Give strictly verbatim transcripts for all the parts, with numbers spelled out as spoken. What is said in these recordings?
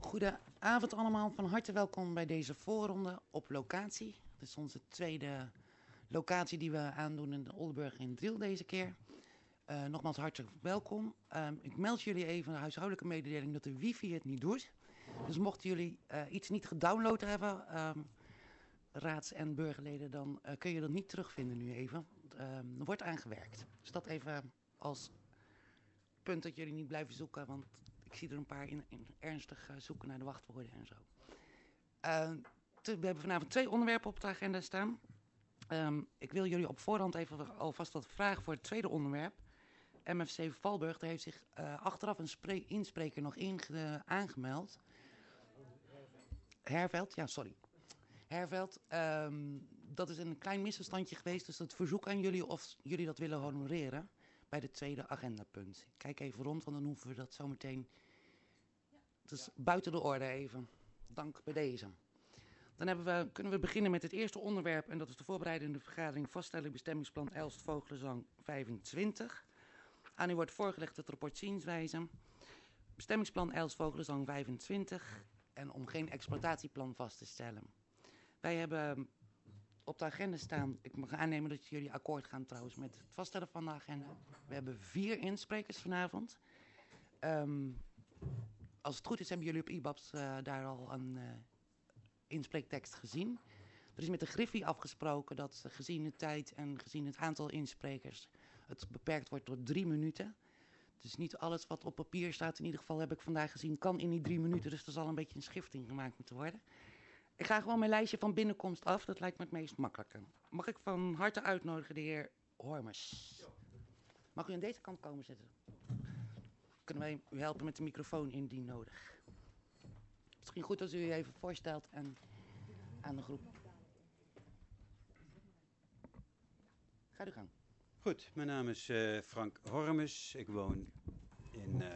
Goedenavond allemaal, van harte welkom bij deze voorronde op locatie. Dit is onze tweede locatie die we aandoen in de Oldenburg in Driel deze keer. Uh, nogmaals hartelijk welkom. Uh, ik meld jullie even een huishoudelijke mededeling dat de wifi het niet doet. Dus mochten jullie uh, iets niet gedownload hebben, um, raads- en burgerleden, dan uh, kun je dat niet terugvinden nu even. Uh, er wordt aangewerkt. Dus dat even als punt dat jullie niet blijven zoeken, want ik zie er een paar in, in ernstig uh, zoeken naar de wachtwoorden en zo. Uh, te, we hebben vanavond twee onderwerpen op de agenda staan. Um, ik wil jullie op voorhand even alvast wat vragen voor het tweede onderwerp. M F C Valburg, daar heeft zich uh, achteraf een spre- inspreker nog in uh, aangemeld. Herveld, ja, sorry. Herveld, um, dat is een klein misverstandje geweest, dus het verzoek aan jullie of jullie dat willen honoreren bij de tweede agendapunt. Kijk even rond, want dan hoeven we dat zometeen. Het is buiten de orde even. Dank bij deze. Dan hebben we, kunnen we beginnen met het eerste onderwerp en dat is de voorbereidende vergadering vaststelling bestemmingsplan Elst Vogelenzang vijfentwintig. Aan u wordt voorgelegd het rapport zienswijze. Bestemmingsplan Elst Vogelenzang vijfentwintig en om geen exploitatieplan vast te stellen. Wij hebben op de agenda staan, ik mag aannemen dat jullie akkoord gaan trouwens met het vaststellen van de agenda. We hebben vier insprekers vanavond. Um, als het goed is hebben jullie op I B A B S uh, daar al een uh, inspreektekst gezien. Er is met de Griffie afgesproken dat uh, gezien de tijd en gezien het aantal insprekers het beperkt wordt tot drie minuten. Dus niet alles wat op papier staat, in ieder geval heb ik vandaag gezien, kan in die drie minuten. Dus er zal een beetje een schifting gemaakt moeten worden. Ik ga gewoon mijn lijstje van binnenkomst af, dat lijkt me het meest makkelijke. Mag ik van harte uitnodigen de heer Hormers? Mag u aan deze kant komen zitten? Kunnen wij u helpen met de microfoon indien nodig? Misschien goed als u u even voorstelt en aan de groep. Ga uw gang. Goed, mijn naam is uh, Frank Hormes. Ik woon in, uh,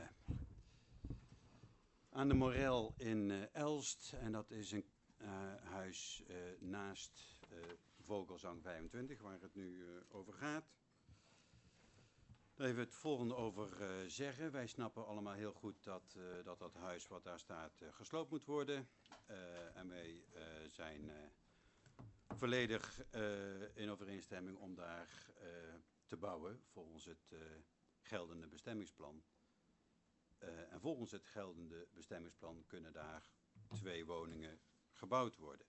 aan de Morel in uh, Elst. En dat is een uh, huis uh, naast uh, Vogelenzang vijfentwintig, waar het nu uh, over gaat. Daar even het volgende over uh, zeggen. Wij snappen allemaal heel goed dat uh, dat, dat huis wat daar staat uh, gesloopt moet worden. Uh, en wij uh, zijn uh, volledig uh, in overeenstemming om daar uh, te bouwen volgens het uh, geldende bestemmingsplan. Uh, en volgens het geldende bestemmingsplan kunnen daar twee woningen gebouwd worden.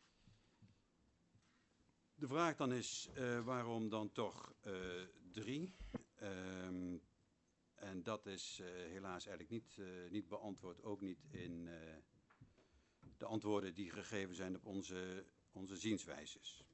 De vraag dan is uh, waarom dan toch uh, drie? Um, en dat is uh, helaas eigenlijk niet, uh, niet beantwoord, ook niet in uh, de antwoorden die gegeven zijn op onze, onze zienswijzes.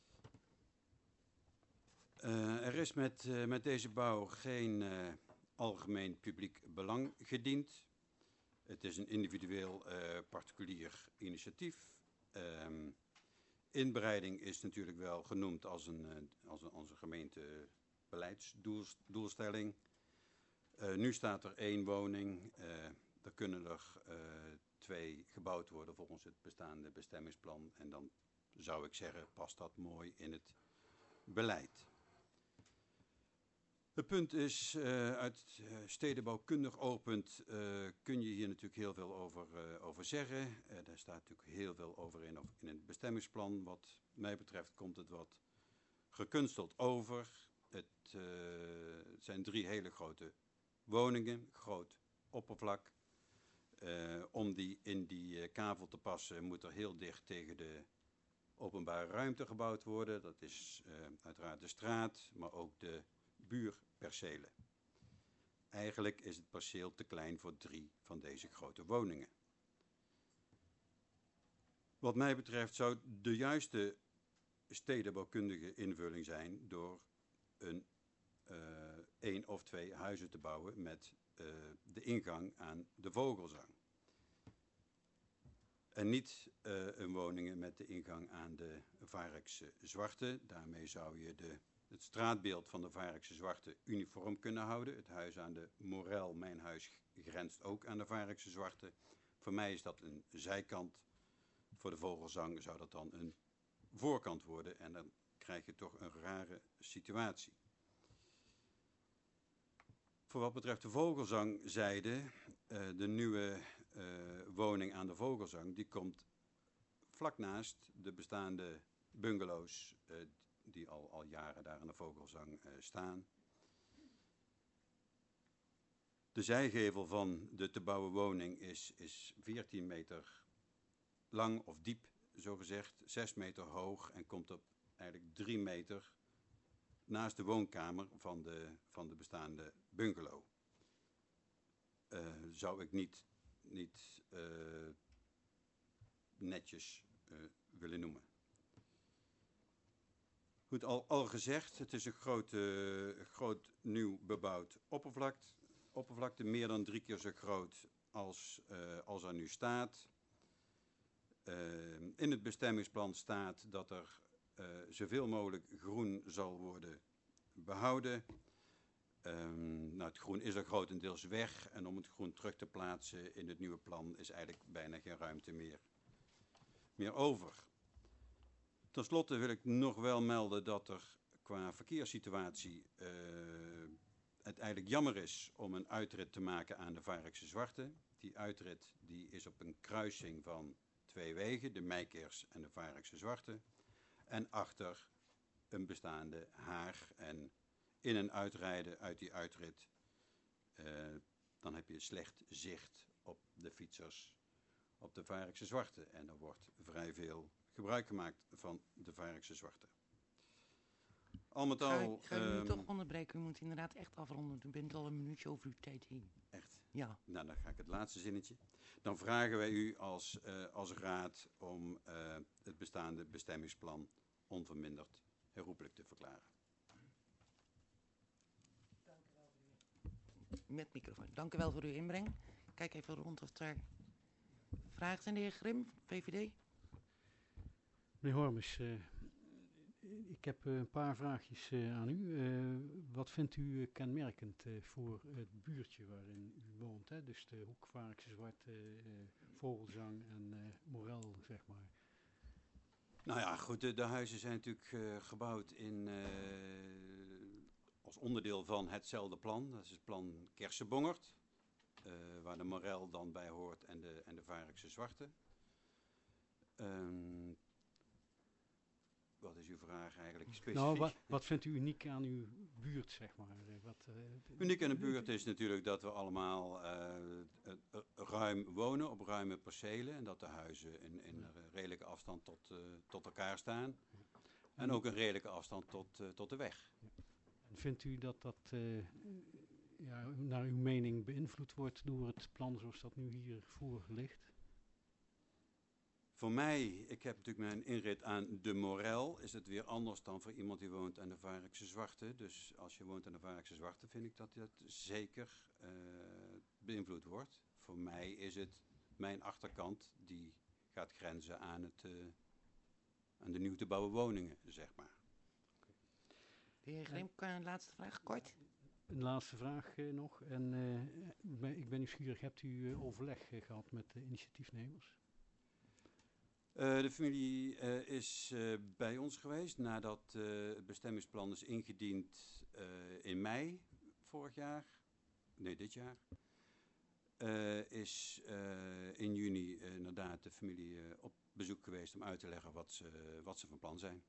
Uh, er is met, uh, met deze bouw geen uh, algemeen publiek belang gediend. Het is een individueel uh, particulier initiatief. Um, inbreiding is natuurlijk wel genoemd als een, uh, als een, als een gemeentebeleidsdoelstelling. Uh, nu staat er één woning. Uh, er kunnen er uh, twee gebouwd worden volgens het bestaande bestemmingsplan. En dan zou ik zeggen, past dat mooi in het beleid. Het punt is, uh, uit uh, stedenbouwkundig oogpunt uh, kun je hier natuurlijk heel veel over, uh, over zeggen. Uh, daar staat natuurlijk heel veel over in, in het bestemmingsplan. Wat mij betreft komt het wat gekunsteld over. Het, uh, het zijn drie hele grote woningen, groot oppervlak. Uh, om die in die uh, kavel te passen moet er heel dicht tegen de openbare ruimte gebouwd worden. Dat is uh, uiteraard de straat, maar ook de buurpercelen. Eigenlijk is het perceel te klein voor drie van deze grote woningen. Wat mij betreft zou de juiste stedenbouwkundige invulling zijn door een uh, één of twee huizen te bouwen met uh, de ingang aan de Vogelenzang. En niet uh, een woningen met de ingang aan de Varekse Zwarte. Daarmee zou je de het straatbeeld van de Varekse Zwarte uniform kunnen houden. Het huis aan de Morel, mijn huis, grenst ook aan de Varekse Zwarte. Voor mij is dat een zijkant. Voor de Vogelenzang zou dat dan een voorkant worden. En dan krijg je toch een rare situatie. Voor wat betreft de Vogelenzangzijde, uh, de nieuwe uh, uh, woning aan de Vogelzang, die komt vlak naast de bestaande bungalows uh, die al, al jaren daar aan de Vogelzang uh, staan. De zijgevel van de te bouwen woning is, is veertien meter lang of diep, zogezegd, zes meter hoog en komt op eigenlijk drie meter naast de woonkamer van de, van de bestaande bungalow. Uh, zou ik niet, niet uh, netjes uh, willen noemen. Goed, al, al gezegd, het is een groot, uh, groot nieuw bebouwd oppervlak, oppervlakte, meer dan drie keer zo groot als, uh, als er nu staat. Uh, in het bestemmingsplan staat dat er uh, zoveel mogelijk groen zal worden behouden. Um, nou, het groen is er grotendeels weg en om het groen terug te plaatsen in het nieuwe plan is eigenlijk bijna geen ruimte meer, meer over. Ten slotte wil ik nog wel melden dat er qua verkeerssituatie uh, het eigenlijk jammer is om een uitrit te maken aan de Varekse Zwarte. Die uitrit die is op een kruising van twee wegen, de Meikers en de Varekse Zwarte. En achter een bestaande haag en in- en uitrijden uit die uitrit, uh, dan heb je slecht zicht op de fietsers op de Varekse Zwarte. En er wordt vrij veel gebruik gemaakt van de Varekse Zwarte. Al met al... Ga ik ga u um, nu toch onderbreken, u moet inderdaad echt afronden. U bent al een minuutje over uw tijd heen. Echt? Ja. Nou, dan ga ik het laatste zinnetje. Dan vragen wij u als, uh, als raad om uh, het bestaande bestemmingsplan onverminderd herroepelijk te verklaren. Met microfoon. Dank u wel voor uw inbreng. Kijk even rond of er vragen zijn. De heer Grim, V V D. Meneer Hormes, uh, ik heb uh, een paar vraagjes uh, aan u. Uh, wat vindt u uh, kenmerkend uh, voor het buurtje waarin u woont? Hè? Dus de Hoek, Varekse Zwarte, uh, Vogelzang en uh, Morel, zeg maar. Nou ja, goed, de, de huizen zijn natuurlijk uh, gebouwd in, uh, als onderdeel van hetzelfde plan. Dat is het plan Kersenbongert, uh, waar de Morel dan bij hoort en de, en de Varekse Zwarte. Um, wat is uw vraag eigenlijk specifiek? Nou, wat, wat vindt u uniek aan uw buurt, zeg maar? Wat, uh, uniek aan de buurt is natuurlijk dat we allemaal uh, uh, uh, ruim wonen op ruime percelen. En dat de huizen in, in een redelijke afstand tot, uh, tot elkaar staan. En ook een redelijke afstand tot, uh, tot de weg. En vindt u dat dat uh, ja, naar uw mening beïnvloed wordt door het plan zoals dat nu hier voor ligt? Voor mij, ik heb natuurlijk mijn inrit aan de Morel, is het weer anders dan voor iemand die woont aan de Varekse Zwarte. Dus als je woont aan de Varekse Zwarte vind ik dat dat zeker uh, beïnvloed wordt. Voor mij is het mijn achterkant die gaat grenzen aan, het, uh, aan de nieuw te bouwen woningen, zeg maar. De heer Grim, een laatste vraag, kort. Een laatste vraag uh, nog. En, uh, ik ben nieuwsgierig, hebt u uh, overleg uh, gehad met de initiatiefnemers? Uh, de familie uh, is uh, bij ons geweest nadat uh, het bestemmingsplan is ingediend uh, in mei vorig jaar. Nee, dit jaar. Uh, is uh, in juni uh, inderdaad de familie uh, op bezoek geweest om uit te leggen wat ze, wat ze van plan zijn.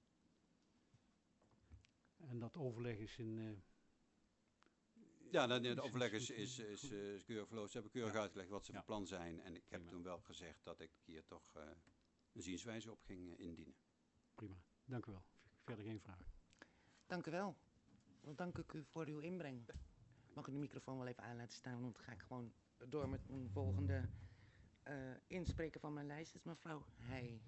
En dat overleg is in... Uh, ja, de, de overleg is, is, is, uh, is keurig verlopen. Ze hebben keurig ja. uitgelegd wat ze ja. van plan zijn. En ik heb Prima. toen wel gezegd dat ik hier toch uh, een zienswijze op ging uh, indienen. Prima, dank u wel. Verder geen vragen. Dank u wel. Dan dank ik u voor uw inbreng. Mag ik de microfoon wel even aan laten staan, want dan ga ik gewoon door met mijn volgende uh, inspreker van mijn lijst. Dat is mevrouw Heij.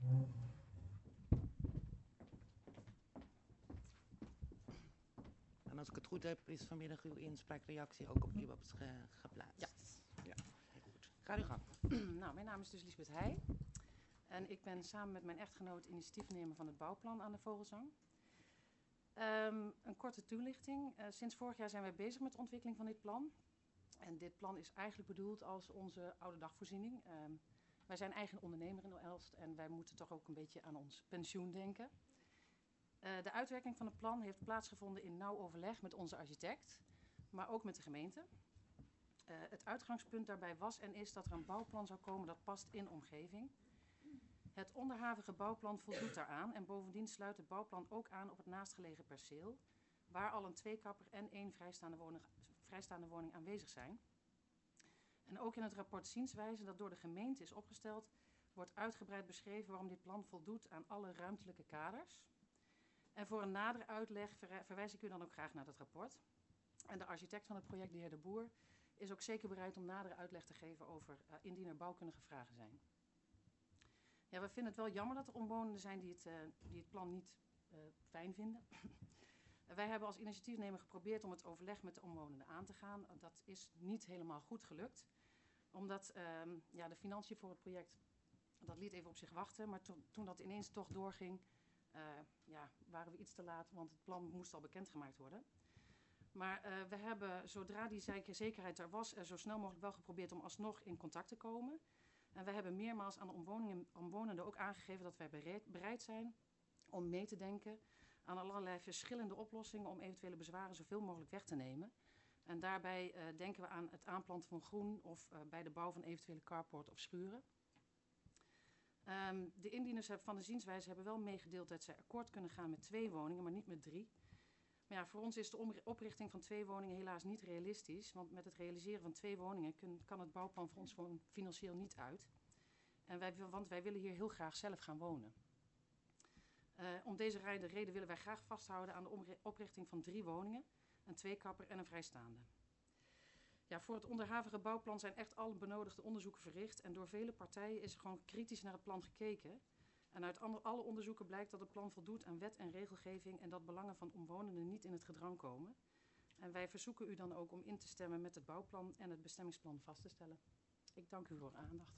En als ik het goed heb, is vanmiddag uw inspraakreactie ook op Iwabs ge geplaatst. Ja. Ja, heel goed. Ga uw gang. Nou, mijn naam is dus Lisbeth Heij. En ik ben samen met mijn echtgenoot initiatiefnemer van het bouwplan aan de Vogelzang. Um, een korte toelichting. Uh, sinds vorig jaar zijn wij bezig met de ontwikkeling van dit plan. En dit plan is eigenlijk bedoeld als onze oude dagvoorziening. Um, wij zijn eigen ondernemer in Elst en wij moeten toch ook een beetje aan ons pensioen denken. Uh, de uitwerking van het plan heeft plaatsgevonden in nauw overleg met onze architect, maar ook met de gemeente. Uh, het uitgangspunt daarbij was en is dat er een bouwplan zou komen dat past in omgeving. Het onderhavige bouwplan voldoet daaraan en bovendien sluit het bouwplan ook aan op het naastgelegen perceel, waar al een tweekapper en één vrijstaande woning, vrijstaande woning aanwezig zijn. En ook in het rapport zienswijze dat door de gemeente is opgesteld, wordt uitgebreid beschreven waarom dit plan voldoet aan alle ruimtelijke kaders. En voor een nadere uitleg ver, verwijs ik u dan ook graag naar dat rapport. En de architect van het project, de heer De Boer, is ook zeker bereid om nadere uitleg te geven over uh, indien er bouwkundige vragen zijn. Ja, we vinden het wel jammer dat er omwonenden zijn die het, uh, die het plan niet uh, fijn vinden. Wij hebben als initiatiefnemer geprobeerd om het overleg met de omwonenden aan te gaan. Dat is niet helemaal goed gelukt. Omdat uh, ja, de financiën voor het project, dat liet even op zich wachten. Maar to, toen dat ineens toch doorging, uh, ja, waren we iets te laat, want het plan moest al bekendgemaakt worden. Maar uh, we hebben, zodra die zekerheid er was, uh, zo snel mogelijk wel geprobeerd om alsnog in contact te komen. En we hebben meermaals aan de omwoningen, omwonenden ook aangegeven dat wij bereid, bereid zijn om mee te denken aan allerlei verschillende oplossingen om eventuele bezwaren zoveel mogelijk weg te nemen. En daarbij uh, denken we aan het aanplanten van groen of uh, bij de bouw van eventuele carport of schuren. Um, de indieners van de zienswijze hebben wel meegedeeld dat zij akkoord kunnen gaan met twee woningen, maar niet met drie. Maar ja, voor ons is de oprichting van twee woningen helaas niet realistisch, want met het realiseren van twee woningen kun, kan het bouwplan voor ons gewoon financieel niet uit. En wij, want wij willen hier heel graag zelf gaan wonen. Uh, om deze reden willen wij graag vasthouden aan de oprichting van drie woningen, een tweekapper en een vrijstaande. Ja, voor het onderhavige bouwplan zijn echt alle benodigde onderzoeken verricht en door vele partijen is er gewoon kritisch naar het plan gekeken. En uit alle onderzoeken blijkt dat het plan voldoet aan wet en regelgeving en dat belangen van omwonenden niet in het gedrang komen. En wij verzoeken u dan ook om in te stemmen met het bouwplan en het bestemmingsplan vast te stellen. Ik dank u voor uw aandacht.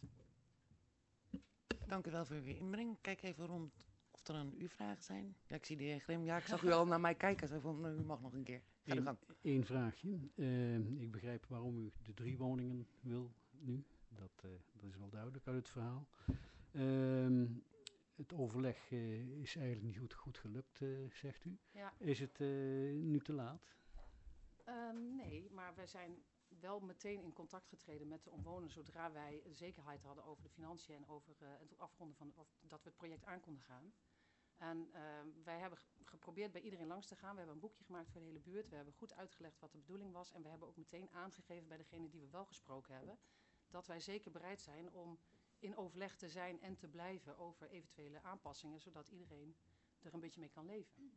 Dank u wel voor uw inbreng. Kijk even rond of er aan u vragen zijn. Ja, ik zie de heer Grim. Ja, ik zag u al naar mij kijken. Zo van, u mag nog een keer. Ga de gang. Eén vraagje. Uh, ik begrijp waarom u de drie woningen wil nu. Dat, uh, dat is wel duidelijk uit het verhaal. Uh, Het overleg uh, is eigenlijk niet goed, goed gelukt, uh, zegt u. Ja. Is het uh, nu te laat? Uh, nee, maar wij zijn wel meteen in contact getreden met de omwonenden zodra wij zekerheid hadden over de financiën en over uh, het afronden van of dat we het project aan konden gaan. En uh, wij hebben geprobeerd bij iedereen langs te gaan. We hebben een boekje gemaakt voor de hele buurt. We hebben goed uitgelegd wat de bedoeling was. En we hebben ook meteen aangegeven bij degene die we wel gesproken hebben, dat wij zeker bereid zijn om in overleg te zijn en te blijven over eventuele aanpassingen, zodat iedereen er een beetje mee kan leven.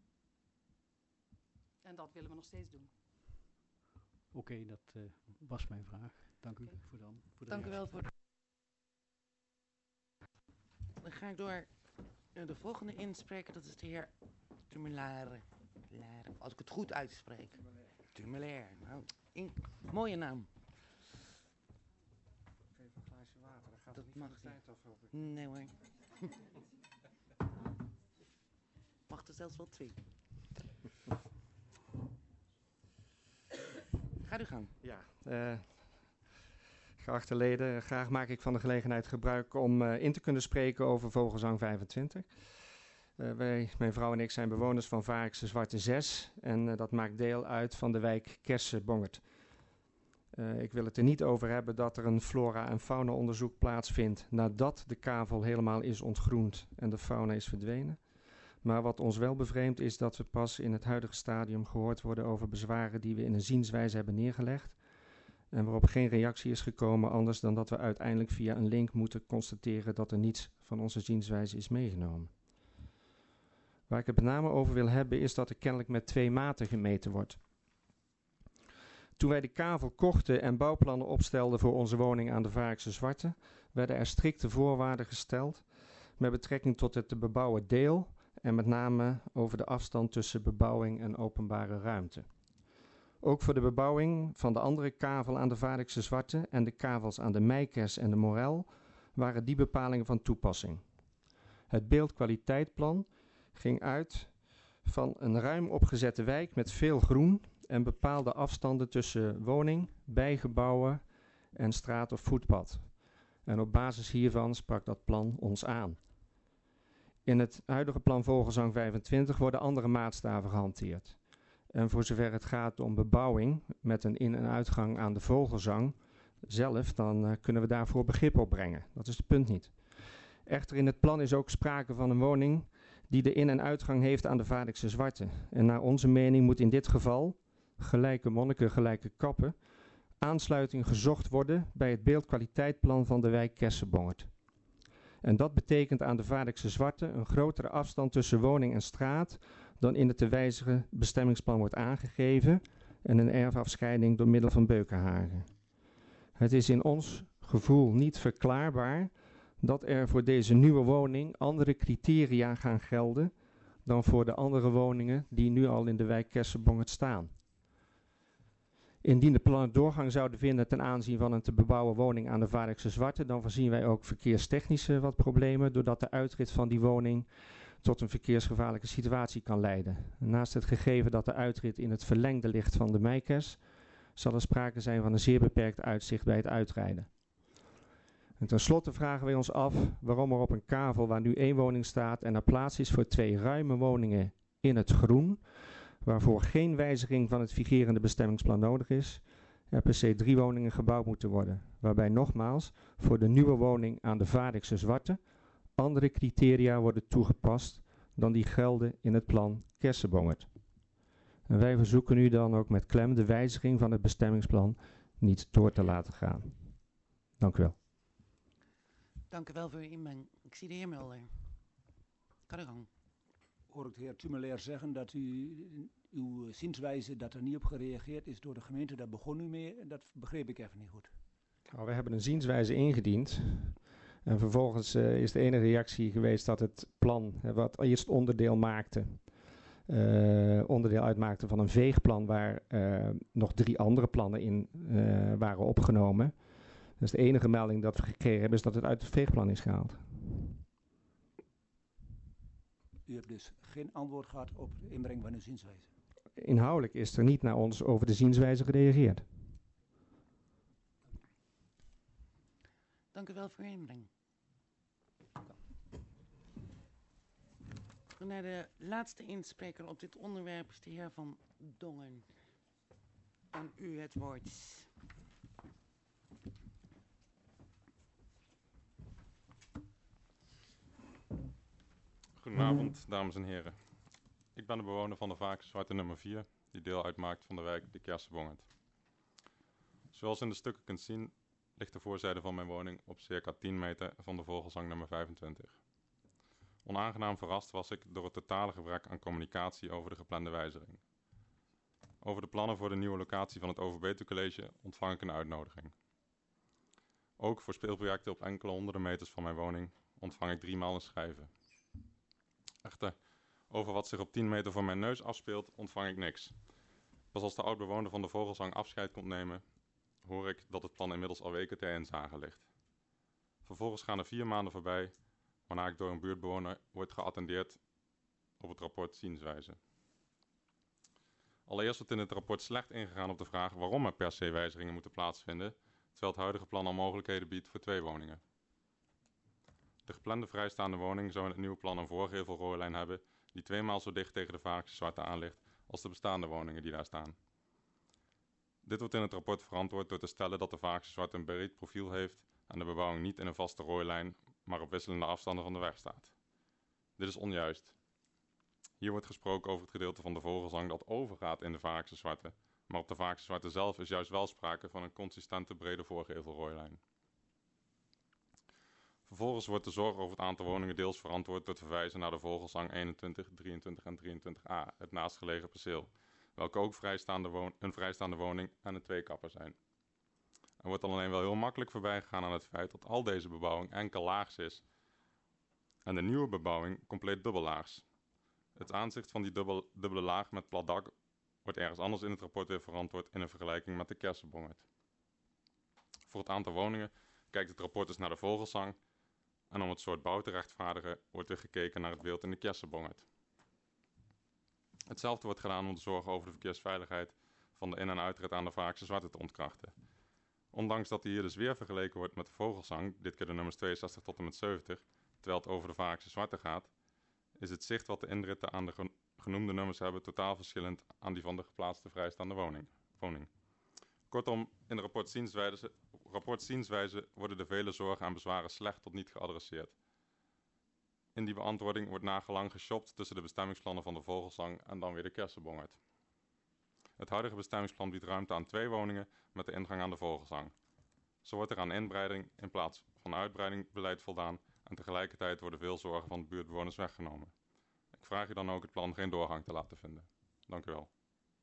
En dat willen we nog steeds doen. Oké, okay, dat uh, was mijn vraag. Dank okay. u voor dan. Voor de Dank u wel voor de... Dan ga ik door uh, de volgende inspreker, dat is de heer Tumelaere. Als ik het goed uitspreek. Tumelaere. Nou, in, mooie naam. Dat mag niet. Nee hoor. Mag er zelfs wel twee. Ga uw gang. Ja, uh, geachte leden, graag maak ik van de gelegenheid gebruik om uh, in te kunnen spreken over Vogelzang vijfentwintig. Uh, wij, mijn vrouw en ik, zijn bewoners van Vaarikse Zwarte zes en uh, dat maakt deel uit van de wijk Kersen-Bongerd. Uh, ik wil het er niet over hebben dat er een flora- en fauna-onderzoek plaatsvindt nadat de kavel helemaal is ontgroend en de fauna is verdwenen. Maar wat ons wel bevreemdt is dat we pas in het huidige stadium gehoord worden over bezwaren die we in een zienswijze hebben neergelegd en waarop geen reactie is gekomen anders dan dat we uiteindelijk via een link moeten constateren dat er niets van onze zienswijze is meegenomen. Waar ik het met name over wil hebben is dat er kennelijk met twee maten gemeten wordt. Toen wij de kavel kochten en bouwplannen opstelden voor onze woning aan de Vaarikse Zwarte, werden er strikte voorwaarden gesteld met betrekking tot het te bebouwen deel en met name over de afstand tussen bebouwing en openbare ruimte. Ook voor de bebouwing van de andere kavel aan de Vaarikse Zwarte en de kavels aan de Meikers en de Morel waren die bepalingen van toepassing. Het beeldkwaliteitplan ging uit van een ruim opgezette wijk met veel groen en bepaalde afstanden tussen woning, bijgebouwen en straat of voetpad. En op basis hiervan sprak dat plan ons aan. In het huidige plan Vogelzang vijfentwintig worden andere maatstaven gehanteerd. En voor zover het gaat om bebouwing met een in- en uitgang aan de Vogelzang, zelf, dan uh, kunnen we daarvoor begrip opbrengen. Dat is het punt niet. Echter, in het plan is ook sprake van een woning die de in- en uitgang heeft aan de Vaardikse Zwarte. En naar onze mening moet in dit geval, gelijke monniken, gelijke kappen, aansluiting gezocht worden bij het beeldkwaliteitplan van de wijk Kersebongert. En dat betekent aan de Vaardikse Zwarte een grotere afstand tussen woning en straat dan in het te wijzigen bestemmingsplan wordt aangegeven en een erfafscheiding door middel van Beukenhagen. Het is in ons gevoel niet verklaarbaar dat er voor deze nieuwe woning andere criteria gaan gelden dan voor de andere woningen die nu al in de wijk Kersebongert staan. Indien de plannen doorgang zouden vinden ten aanzien van een te bebouwen woning aan de Vaardikse Zwarte, dan voorzien wij ook verkeerstechnische wat problemen, doordat de uitrit van die woning tot een verkeersgevaarlijke situatie kan leiden. Naast het gegeven dat de uitrit in het verlengde ligt van de Meikers, zal er sprake zijn van een zeer beperkt uitzicht bij het uitrijden. En tenslotte vragen wij ons af waarom er op een kavel waar nu één woning staat en er plaats is voor twee ruime woningen in het groen, waarvoor geen wijziging van het vigerende bestemmingsplan nodig is, er per se drie woningen gebouwd moeten worden. Waarbij nogmaals voor de nieuwe woning aan de Vaardikse Zwarte andere criteria worden toegepast dan die gelden in het plan Kersebongert. En wij verzoeken u dan ook met klem de wijziging van het bestemmingsplan niet door te laten gaan. Dank u wel. Dank u wel voor uw inbreng. Ik zie de heer Mulder. Ga de gang. Hoor ik de heer Tumelaer zeggen dat u uw zienswijze dat er niet op gereageerd is door de gemeente, daar begon u mee en dat begreep ik even niet goed. Nou, we hebben een zienswijze ingediend en vervolgens uh, is de enige reactie geweest dat het plan, uh, wat eerst onderdeel maakte, uh, onderdeel uitmaakte van een veegplan waar uh, nog drie andere plannen in uh, waren opgenomen. Dus de enige melding dat we gekregen hebben is dat het uit het veegplan is gehaald. U hebt dus geen antwoord gehad op de inbreng van uw zienswijze? Inhoudelijk is er niet naar ons over de zienswijze gereageerd. Dank u wel voor uw inbreng. Naar de laatste inspreker op dit onderwerp is de heer Van Dongen. Aan u het woord. Goedenavond, dames en heren. Ik ben de bewoner van de Vaardikse Zwarte nummer vier, die deel uitmaakt van de wijk de Kersebongert. Zoals in de stukken kunt zien, ligt de voorzijde van mijn woning op circa tien meter van de vogelzang nummer vijfentwintig. Onaangenaam verrast was ik door het totale gebrek aan communicatie over de geplande wijziging. Over de plannen voor de nieuwe locatie van het Overbetuwe College ontvang ik een uitnodiging. Ook voor speelprojecten op enkele honderden meters van mijn woning ontvang ik driemaal een schrijven. Echter, over wat zich op tien meter voor mijn neus afspeelt, ontvang ik niks. Pas als de oud-bewoner van de vogelzang afscheid komt nemen, hoor ik dat het plan inmiddels al weken ter inzage ligt. Vervolgens gaan er vier maanden voorbij, waarna ik door een buurtbewoner word geattendeerd op het rapport zienswijze. Allereerst wordt in het rapport slecht ingegaan op de vraag waarom er per se wijzigingen moeten plaatsvinden, terwijl het huidige plan al mogelijkheden biedt voor twee woningen. De geplande vrijstaande woning zou in het nieuwe plan een voorgevelrooilijn hebben die tweemaal zo dicht tegen de Vaardikse Zwarte aan ligt als de bestaande woningen die daar staan. Dit wordt in het rapport verantwoord door te stellen dat de Vaardikse Zwarte een breed profiel heeft en de bebouwing niet in een vaste rooilijn, maar op wisselende afstanden van de weg staat. Dit is onjuist. Hier wordt gesproken over het gedeelte van de vogelzang dat overgaat in de Vaardikse Zwarte, maar op de Vaardikse Zwarte zelf is juist wel sprake van een consistente brede voorgevelrooilijn. Vervolgens wordt de zorg over het aantal woningen deels verantwoord door te verwijzen naar de vogelzang eenentwintig, drieëntwintig en drieëntwintig a, het naastgelegen perceel, welke ook vrijstaande woon- een vrijstaande woning en een tweekapper zijn. Er wordt dan alleen wel heel makkelijk voorbij gegaan aan het feit dat al deze bebouwing enkel laags is en de nieuwe bebouwing compleet dubbellaags. Het aanzicht van die dubbel, dubbele laag met plat dak wordt ergens anders in het rapport weer verantwoord in een vergelijking met de Kersebongert. Voor het aantal woningen kijkt het rapport dus naar de vogelzang en om het soort bouw te rechtvaardigen wordt weer gekeken naar het beeld in de Kersebongert. Hetzelfde wordt gedaan om de zorgen over de verkeersveiligheid van de in- en uitrit aan de Vaardikse Zwarte te ontkrachten. Ondanks dat hier dus weer vergeleken wordt met de vogelzang, dit keer de nummers tweeënzestig tot en met zeventig, terwijl het over de Vaardikse Zwarte gaat, is het zicht wat de inritten aan de genoemde nummers hebben totaal verschillend aan die van de geplaatste vrijstaande woning. woning. Kortom, in het rapport zienswijze rapport Zienswijze worden de vele zorgen en bezwaren slecht tot niet geadresseerd. In die beantwoording wordt nagelang geshopt tussen de bestemmingsplannen van de Vogelzang en dan weer de Kersenbongerd. Het huidige bestemmingsplan biedt ruimte aan twee woningen met de ingang aan de Vogelzang. Zo wordt er aan inbreiding in plaats van uitbreiding beleid voldaan en tegelijkertijd worden veel zorgen van de buurtbewoners weggenomen. Ik vraag u dan ook het plan geen doorgang te laten vinden. Dank u wel.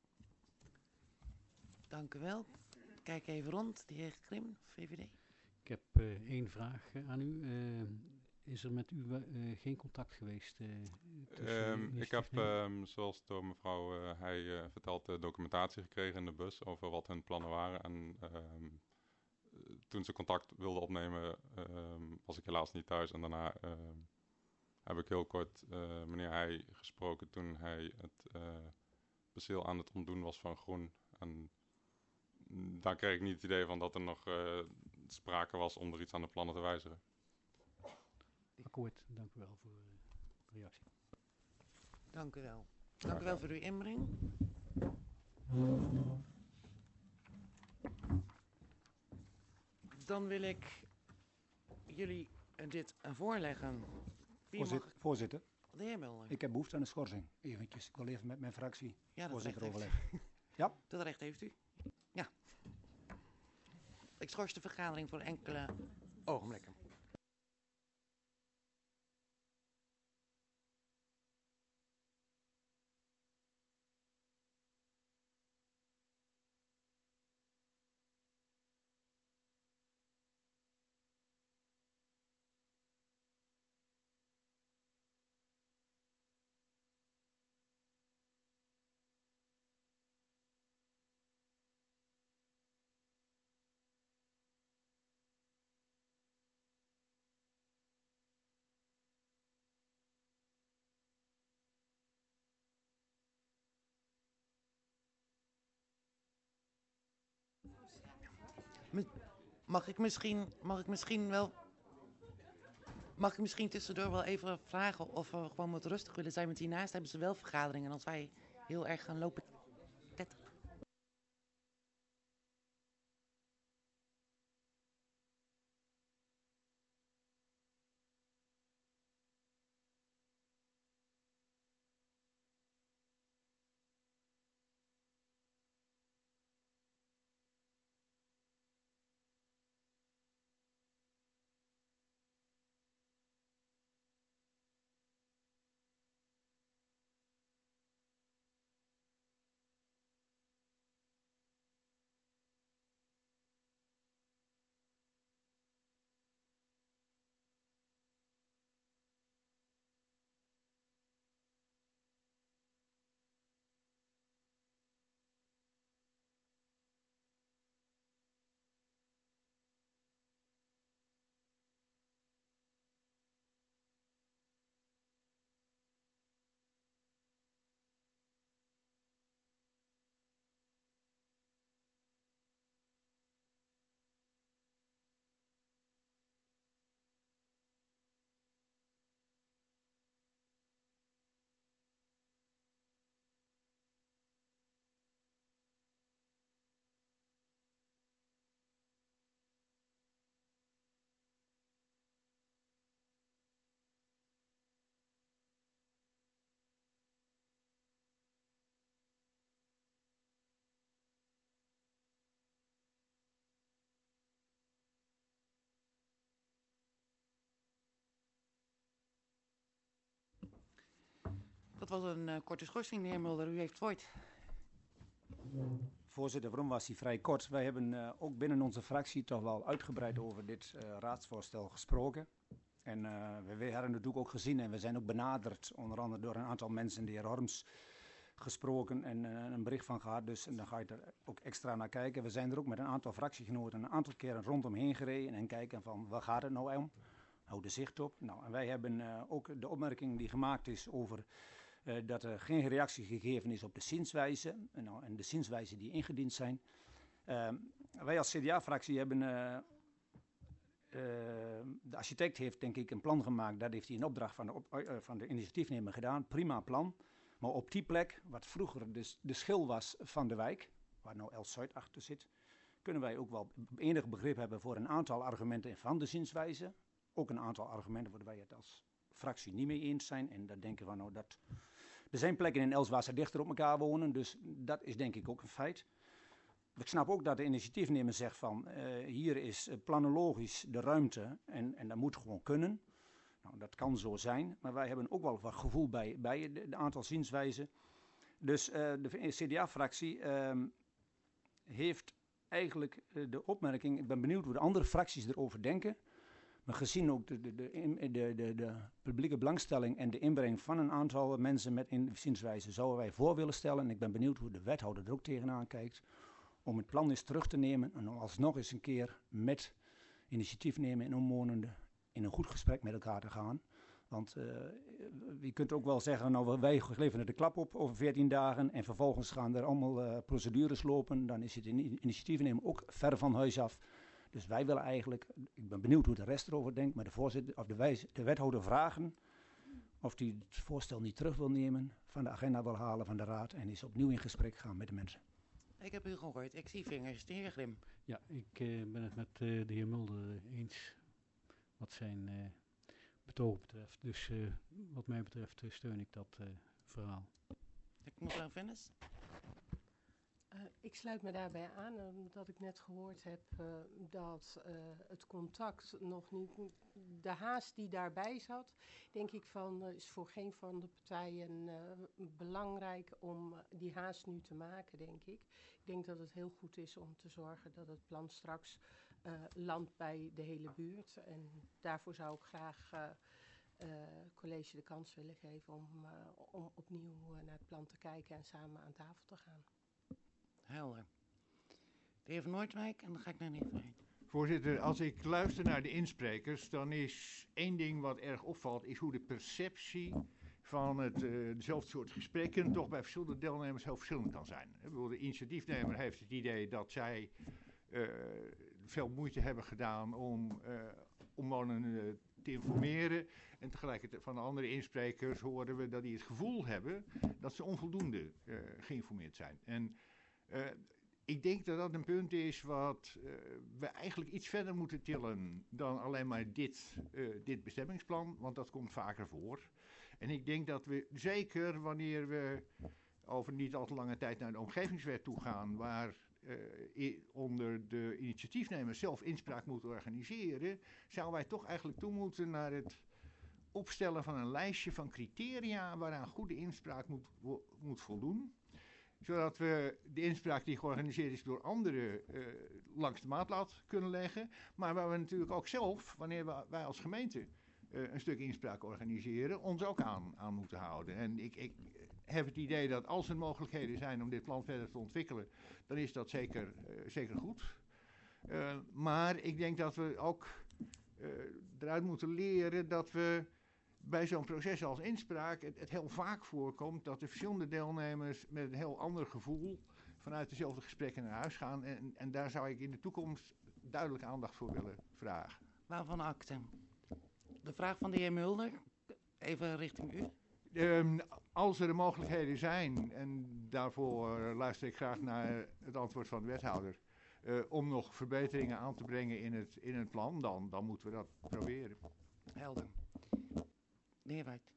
Dank u wel. Kijk even rond. De heer Krim, V V D. Ik heb uh, één vraag uh, aan u. Uh, is er met u uh, geen contact geweest? Uh, um, ik heb, um, zoals door mevrouw uh, hij uh, verteld, uh, documentatie gekregen in de bus over wat hun plannen waren. En um, toen ze contact wilden opnemen, um, was ik helaas niet thuis. En daarna um, heb ik heel kort uh, meneer Heij gesproken toen hij het uh, perceel aan het ontdoen was van groen. En daar kreeg ik niet het idee van dat er nog uh, sprake was om er iets aan de plannen te wijzigen. Akkoord, dank u wel voor de reactie. Dank u wel. Dank u wel voor uw inbreng. Dan wil ik jullie dit voorleggen. Wie Voorzitter, mag... voorzitter, De heer Mulder. ik heb behoefte aan een schorsing. Eventjes, ik wil even met mijn fractie Ja, dat voorzitter recht heeft overleggen. Ja. Dat recht heeft u. Ja. Ik schors de vergadering voor enkele ogenblikken. Mag ik misschien, mag ik misschien wel, mag ik misschien tussendoor wel even vragen of we gewoon wat rustig willen zijn? Want hiernaast hebben ze wel vergaderingen en als wij heel erg gaan lopen tetteren. Dat was een uh, korte schorsing, de heer Mulder. U heeft het woord. Voorzitter, waarom was hij vrij kort? Wij hebben uh, ook binnen onze fractie toch wel uitgebreid over dit uh, raadsvoorstel gesproken. En uh, we, we hadden natuurlijk ook gezien en we zijn ook benaderd, onder andere door een aantal mensen, de heer Horms, gesproken en uh, een bericht van gehad. Dus en dan ga je er ook extra naar kijken. We zijn er ook met een aantal fractiegenoten een aantal keren rondomheen gereden en kijken van waar gaat het nou om? Hou de zicht op. Nou, en wij hebben uh, ook de opmerking die gemaakt is over uh, dat er geen reactie gegeven is op de zienswijze en, nou, en de zienswijzen die ingediend zijn. Uh, wij als C D A-fractie hebben, uh, uh, de architect heeft denk ik een plan gemaakt, dat heeft hij in opdracht van de, op, uh, van de initiatiefnemer gedaan, prima plan. Maar op die plek, wat vroeger de, de schil was van de wijk, waar nou El Zuid achter zit, kunnen wij ook wel enig begrip hebben voor een aantal argumenten van de zienswijze. Ook een aantal argumenten waar wij het als fractie niet mee eens zijn. En dan denken we nou dat... Er zijn plekken in Els waar ze dichter op elkaar wonen, dus dat is denk ik ook een feit. Ik snap ook dat de initiatiefnemer zegt van, uh, hier is uh, planologisch de ruimte en, en dat moet gewoon kunnen. Nou, dat kan zo zijn, maar wij hebben ook wel wat gevoel bij, bij de, de aantal zienswijzen. Dus uh, de C D A-fractie uh, heeft eigenlijk uh, de opmerking, ik ben benieuwd hoe de andere fracties erover denken. Maar gezien ook de, de, de, de, de, de publieke belangstelling en de inbreng van een aantal mensen met zienswijze zouden wij voor willen stellen. En ik ben benieuwd hoe de wethouder er ook tegenaan kijkt. Om het plan eens terug te nemen en om alsnog eens een keer met initiatiefnemer en omwonenden in een goed gesprek met elkaar te gaan. Want uh, je kunt ook wel zeggen, nou wij leveren de klap op over veertien dagen en vervolgens gaan er allemaal uh, procedures lopen. Dan is het initiatiefnemer ook ver van huis af. Dus wij willen eigenlijk, ik ben benieuwd hoe de rest erover denkt, maar de, voorzitter, of de, wijze, de wethouder vragen of hij het voorstel niet terug wil nemen, van de agenda wil halen van de raad en is opnieuw in gesprek gaan met de mensen. Ik heb u gehoord, ik zie vingers. De heer Grim. Ja, ik uh, ben het met uh, de heer Mulder eens wat zijn uh, betoog betreft. Dus uh, wat mij betreft uh, steun ik dat uh, verhaal. Ik mevrouw Vennis. Uh, ik sluit me daarbij aan, omdat ik net gehoord heb uh, dat uh, het contact nog niet... De haast die daarbij zat, denk ik van, uh, is voor geen van de partijen uh, belangrijk om uh, die haast nu te maken, denk ik. Ik denk dat het heel goed is om te zorgen dat het plan straks uh, landt bij de hele buurt. En daarvoor zou ik graag uh, uh, college de kans willen geven om, uh, om opnieuw uh, naar het plan te kijken en samen aan tafel te gaan. Helder. De heer Van Noordwijk en dan ga ik naar de heer Vrij. Voorzitter, als ik luister naar de insprekers, dan is één ding wat erg opvalt, is hoe de perceptie van het, uh, dezelfde soort gesprekken toch bij verschillende deelnemers heel verschillend kan zijn. Ik bedoel, de initiatiefnemer heeft het idee dat zij uh, veel moeite hebben gedaan om uh, omwonenden te informeren. En tegelijkertijd van de andere insprekers horen we dat die het gevoel hebben dat ze onvoldoende uh, geïnformeerd zijn. En uh, ik denk dat dat een punt is wat uh, we eigenlijk iets verder moeten tillen dan alleen maar dit, uh, dit bestemmingsplan, want dat komt vaker voor. En ik denk dat we zeker wanneer we over niet al te lange tijd naar de omgevingswet toe gaan, waar uh, i- onder de initiatiefnemers zelf inspraak moeten organiseren, zouden wij toch eigenlijk toe moeten naar het opstellen van een lijstje van criteria waaraan goede inspraak moet, wo- moet voldoen. Zodat we de inspraak die georganiseerd is door anderen uh, langs de maatlat kunnen leggen. Maar waar we natuurlijk ook zelf, wanneer we, wij als gemeente uh, een stuk inspraak organiseren, ons ook aan, aan moeten houden. En ik, ik heb het idee dat als er mogelijkheden zijn om dit plan verder te ontwikkelen, dan is dat zeker, uh, zeker goed. Uh, maar ik denk dat we ook uh, eruit moeten leren dat we bij zo'n proces als inspraak het, het heel vaak voorkomt dat de verschillende deelnemers met een heel ander gevoel vanuit dezelfde gesprekken naar huis gaan. En, en daar zou ik in de toekomst duidelijk aandacht voor willen vragen. Waarvan akte? De vraag van de heer Mulder, even richting u. Um, als er mogelijkheden zijn, en daarvoor uh, luister ik graag naar het antwoord van de wethouder, uh, om nog verbeteringen aan te brengen in het, in het plan, dan, dan moeten we dat proberen. Helder. De heer White.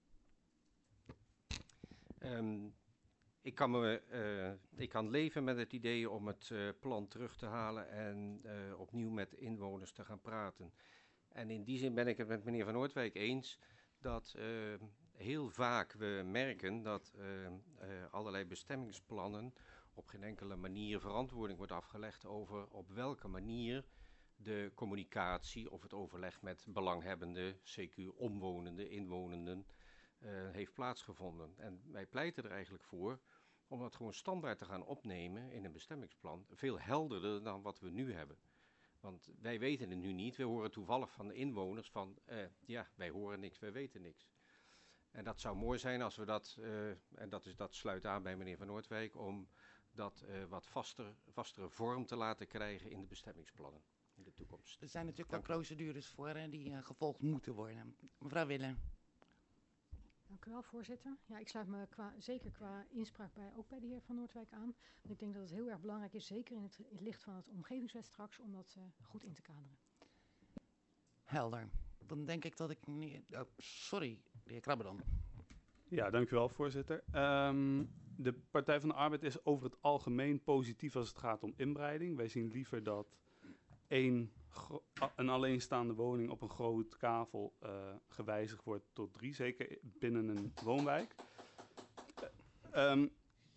Um, ik, kan me, uh, ik kan leven met het idee om het uh, plan terug te halen en uh, opnieuw met inwoners te gaan praten. En in die zin ben ik het met meneer Van Noordwijk eens dat uh, heel vaak we merken dat uh, uh, allerlei bestemmingsplannen op geen enkele manier verantwoording wordt afgelegd over op welke manier de communicatie of het overleg met belanghebbenden, C Q omwonenden, inwonenden, uh, heeft plaatsgevonden. En wij pleiten er eigenlijk voor om dat gewoon standaard te gaan opnemen in een bestemmingsplan, veel helderder dan wat we nu hebben. Want wij weten het nu niet, we horen toevallig van de inwoners van, uh, ja, wij horen niks, wij weten niks. En dat zou mooi zijn als we dat, uh, en dat, is, dat sluit aan bij meneer Van Noordwijk, om dat uh, wat vaster, vastere vorm te laten krijgen in de bestemmingsplannen. In de toekomst. Er zijn natuurlijk Dank wel procedures voor hè, die uh, gevolgd moeten worden. Mevrouw Willem. Ja, Dank u wel, voorzitter. Ja, ik sluit me qua, zeker qua inspraak bij, ook bij de heer Van Noordwijk aan. Want ik denk dat het heel erg belangrijk is, zeker in het, in het licht van het omgevingswet straks, om dat uh, goed in te kaderen. Helder. Dan denk ik dat ik... niet- Oh, sorry, de heer Krabbe dan. Ja, dank u wel, voorzitter. Um, de Partij van de Arbeid is over het algemeen positief als het gaat om inbreiding. Wij zien liever dat één, gro- een alleenstaande woning op een groot kavel uh, gewijzigd wordt tot drie, zeker binnen een woonwijk. Uh, um,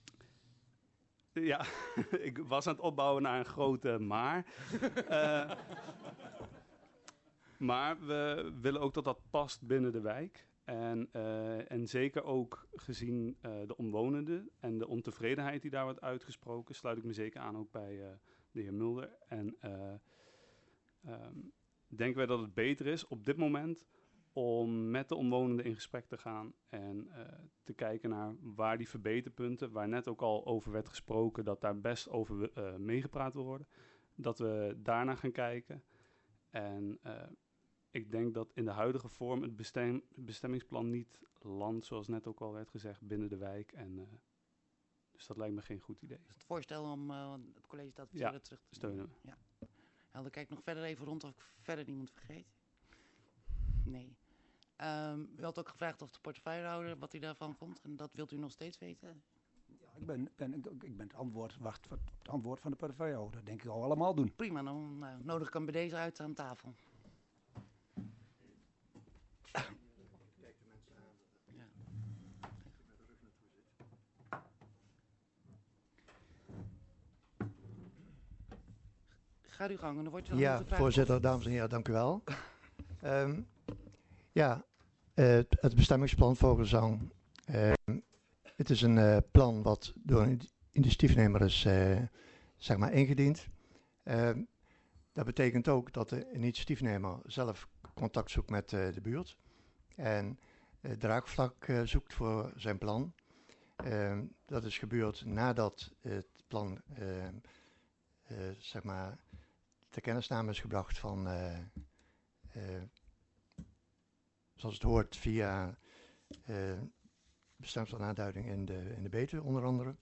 ja, ik was aan het opbouwen naar een grote maar. Uh, maar we willen ook dat dat past binnen de wijk. En, uh, en zeker ook gezien uh, de omwonenden en de ontevredenheid die daar wordt uitgesproken, sluit ik me zeker aan ook bij uh, de heer Mulder. En uh, um, denken wij dat het beter is op dit moment om met de omwonenden in gesprek te gaan en uh, te kijken naar waar die verbeterpunten, waar net ook al over werd gesproken, dat daar best over uh, meegepraat wil worden, dat we daarna gaan kijken. En uh, ik denk dat in de huidige vorm het bestem, bestemmingsplan niet landt, zoals net ook al werd gezegd, binnen de wijk. En, uh, dus dat lijkt me geen goed idee. Dus het voorstel om uh, het college dat Ja, terug te steunen we. Ja. Helder, kijk nog verder even rond of ik verder niemand vergeet. Nee. Um, u had ook gevraagd of de portefeuillehouder wat hij daarvan vond. En dat wilt u nog steeds weten? Ja, ik ben, ben, ik, ik ben het antwoord, wacht, het antwoord van de portefeuillehouder. Denk ik al allemaal doen. Prima, dan uh, nodig ik hem bij deze uit aan tafel. Kijk de mensen aan. Ja. Met de rug naartoe zit. Ga uw gang en dan wordt u dan Ja, gevraagd voorzitter, of... dames en heren, dank u wel. um, ja, uh, het, het bestemmingsplan Vogelzang. Uh, het is een uh, plan wat door een initiatiefnemer is uh, zeg maar ingediend. Uh, dat betekent ook dat de initiatiefnemer zelf contact zoekt met uh, de buurt. En uh, draagvlak uh, zoekt voor zijn plan. Uh, dat is gebeurd nadat het plan uh, uh, zeg maar ter kennisname is gebracht van, uh, uh, zoals het hoort, via uh, bestemmingsplan-aanduiding in de, in de Betuwe onder andere.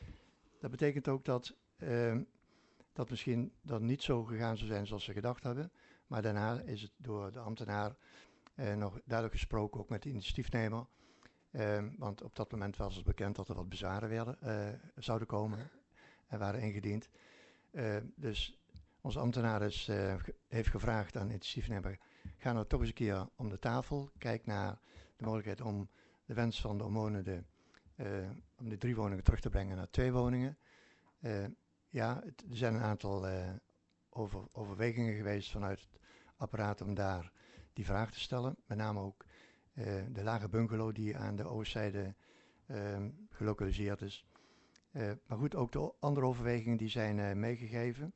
Dat betekent ook dat uh, dat misschien dat niet zo gegaan zou zijn zoals ze gedacht hebben. Maar daarna is het door de ambtenaar uh, nog duidelijk gesproken, ook met de initiatiefnemer. Uh, want op dat moment was het bekend dat er wat bezwaren werden, uh, zouden komen en waren ingediend. Uh, dus onze ambtenaar is, uh, ge- heeft gevraagd aan de initiatiefnemer, ga nou toch eens een keer om de tafel. Kijk naar de mogelijkheid om de wens van de omwonenden, uh, om die drie woningen terug te brengen naar twee woningen. Uh, ja, het, er zijn een aantal uh, over, overwegingen geweest vanuit het apparaat om daar die vraag te stellen. Met name ook uh, de lage bungalow die aan de oostzijde uh, gelokaliseerd is. Uh, maar goed, ook de andere overwegingen die zijn uh, meegegeven.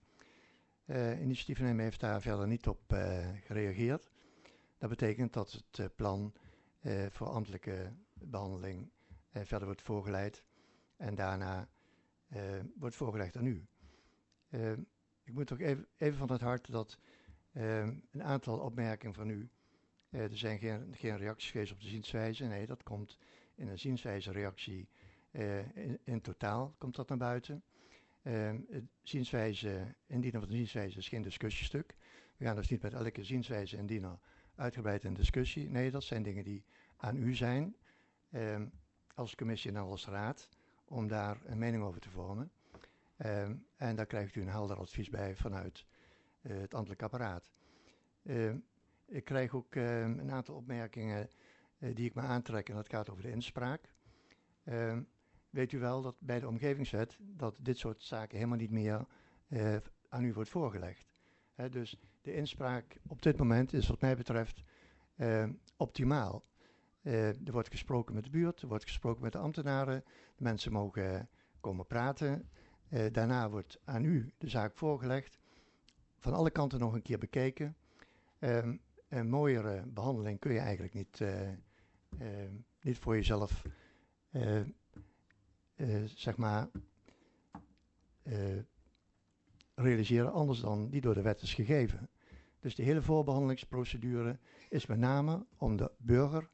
Uh, initiatiefnemer heeft daar verder niet op uh, gereageerd. Dat betekent dat het uh, plan uh, voor ambtelijke behandeling uh, verder wordt voorgeleid en daarna uh, wordt voorgelegd aan u. Uh, ik moet ook even, even van het hart dat uh, een aantal opmerkingen van u, uh, er zijn geen, geen reacties geweest op de zienswijze. Nee, dat komt in een zienswijze-reactie uh, in, in totaal komt dat naar buiten. Uh, het zienswijze, indienen van de zienswijze is geen discussiestuk. We gaan dus niet met elke zienswijze indiener uitgebreid in discussie. Nee, dat zijn dingen die aan u zijn, uh, als commissie en als raad, om daar een mening over te vormen. Uh, en daar krijgt u een helder advies bij vanuit uh, het ambtelijk apparaat. Uh, ik krijg ook uh, een aantal opmerkingen uh, die ik me aantrek en dat gaat over de inspraak. Uh, weet u wel dat bij de omgevingswet dat dit soort zaken helemaal niet meer uh, aan u wordt voorgelegd. He, dus de inspraak op dit moment is wat mij betreft uh, optimaal. Uh, er wordt gesproken met de buurt, er wordt gesproken met de ambtenaren, de mensen mogen uh, komen praten. Uh, daarna wordt aan u de zaak voorgelegd, van alle kanten nog een keer bekeken. Uh, een mooiere behandeling kun je eigenlijk niet, uh, uh, niet voor jezelf uh, uh, zeg maar uh, realiseren, anders dan die door de wet is gegeven. Dus de hele voorbehandelingsprocedure is met name om de burger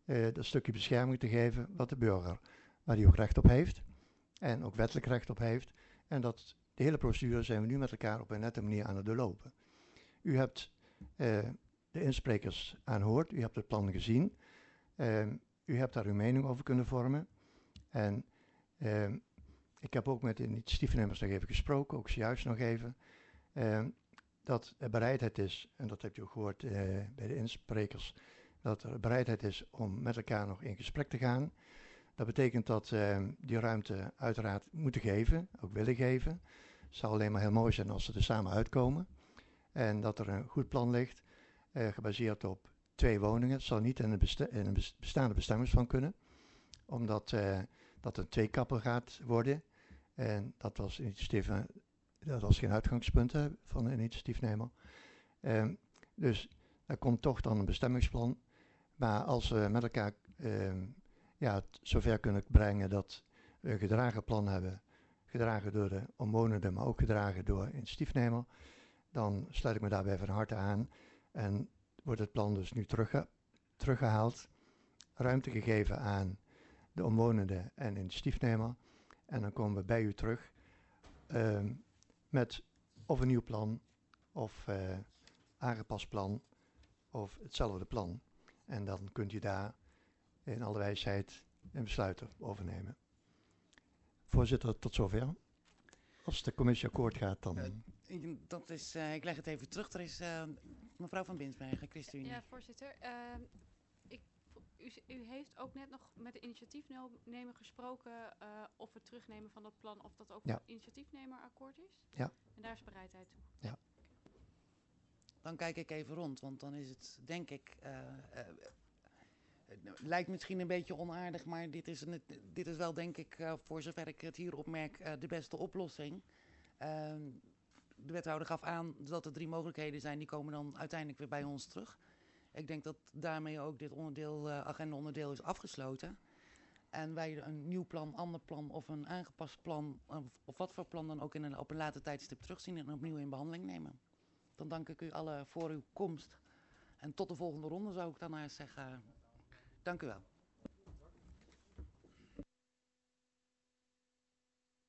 uh, dat stukje bescherming te geven wat de burger, waar hij ook recht op heeft en ook wettelijk recht op heeft. En dat de hele procedure zijn we nu met elkaar op een nette manier aan het doorlopen. U hebt uh, de insprekers aanhoord, u hebt het plan gezien, uh, u hebt daar uw mening over kunnen vormen. En uh, ik heb ook met de initiatiefnemers nog even gesproken, ook zojuist nog even, uh, dat er bereidheid is, en dat hebt u ook gehoord uh, bij de insprekers, dat er bereidheid is om met elkaar nog in gesprek te gaan. Dat betekent dat uh, die ruimte uiteraard moeten geven, ook willen geven. Het zou alleen maar heel mooi zijn als ze er samen uitkomen. En dat er een goed plan ligt, uh, gebaseerd op twee woningen. Het zal niet in een, besta in een bestaande bestemmingsplan kunnen, omdat uh, dat een tweekappel gaat worden. En dat was, initiatief, dat was geen uitgangspunt hè, van een initiatiefnemer. Um, dus er komt toch dan een bestemmingsplan. Maar als we met elkaar um, ja, het zover kunnen brengen dat we een gedragen plan hebben, gedragen door de omwonenden, maar ook gedragen door initiatiefnemer, dan sluit ik me daarbij van harte aan. En wordt het plan dus nu terugge teruggehaald, ruimte gegeven aan de omwonenden en initiatiefnemer. En dan komen we bij u terug um, met of een nieuw plan, of uh, aangepast plan, of hetzelfde plan. En dan kunt u daar in alle wijsheid een besluit over nemen. Voorzitter, tot zover. Als de commissie akkoord gaat, dan... Uh, dat is, uh, ik leg het even terug. Er is uh, mevrouw van Binsbergen, ChristenUnie. Ja, voorzitter. Uh, ik, u, u heeft ook net nog met de initiatiefnemer gesproken uh, of het terugnemen van dat plan, of dat ook ja. voor de initiatiefnemer akkoord is? Ja. En daar is bereidheid toe? Ja. Dan kijk ik even rond, want dan is het, denk ik... Uh, uh, Het lijkt misschien een beetje onaardig, maar dit is, een, dit is wel, denk ik, uh, voor zover ik het hier opmerk, uh, de beste oplossing. Uh, de wethouder gaf aan dat er drie mogelijkheden zijn, die komen dan uiteindelijk weer bij ons terug. Ik denk dat daarmee ook dit onderdeel, uh, agenda-onderdeel is afgesloten. En wij een nieuw plan, ander plan of een aangepast plan, of, of wat voor plan dan ook in een, op een later tijdstip terugzien en opnieuw in behandeling nemen. Dan dank ik u allen voor uw komst. En tot de volgende ronde zou ik dan maar zeggen. Dank u wel.